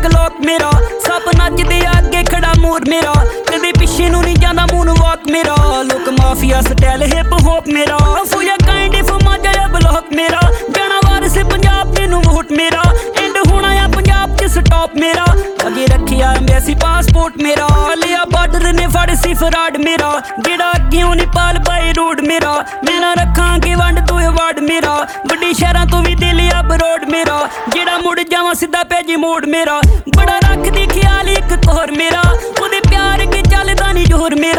ਇੱਕ ਲੋਕ ਮੇਰਾ ਸਭ ਨੱਚਦੇ ਅੱਗੇ ਖੜਾ ਮੂਰ ਮੇਰਾ ਕਦੇ ਪਿੱਛੇ ਨੂੰ ਨਹੀਂ ਜਾਂਦਾ ਮੂਨ ਵਾਕ ਮੇਰਾ ਲੋਕ ਮਾਫੀਆ ਸਟਾਈਲ ਹਿਪ ਹੋਪ ਮੇਰਾ ਫੁੱਲਿਆ ਕਾਈਂਡ ਆਫ ਮਾਜਾ ਬਲੌਕ ਮੇਰਾ ਜਾਣਾ ਵਾਰਿਸ ਪੰਜਾਬ ਮੈਨੂੰ ਵੋਟ ਮੇਰਾ ਐਂਡ ਹੋਣਾ ਆ ਪੰਜਾਬ 'ਚ ਸਟਾਪ ਮੇਰਾ ਅੱਗੇ ਰੱਖਿਆ ਐਮਬੈਸੀ ਪਾਸਪੋਰਟ ਮੇਰਾ ਲਿਆ ਬਾਰਡਰ ਨੇ ਫੜ ਸੀ ਫਰਾਡ ਮੇਰਾ ਜਿਹੜਾ ਅੱਗਿਓਂ ਨਹੀਂ ਪਾਲ ਬਾਈ ਰੋਡ ਮੇਰਾ ਮਿਲਣਾ ਰੱਖਾਂਗੇ ਵੰਡ ਤੋਂ ਅਵਾਰਡ ਮੇਰਾ ਵੱਡੀ ਸ਼ਹਿਰਾਂ ਤੋਂ ਵੀ ਦਿਲ ਆ ਬਰੋਡ ਮੇਰਾ ਜਿਹੜਾ ਮੁੜ ਜਾਵਾਂ ਸਿੱਧਾ ਪੈਜੀ ਮੋੜ ਮੇਰਾ ਬੜਾ ਰੱਖਦੀ ਖਿਆਲ ਇੱਕ ਕੋਰ ਮੇਰਾ ਉਹਦੇ ਪਿਆਰ ਕੇ ਚੱਲਦਾ ਨਹੀਂ ਜੋਰ ਮੇਰਾ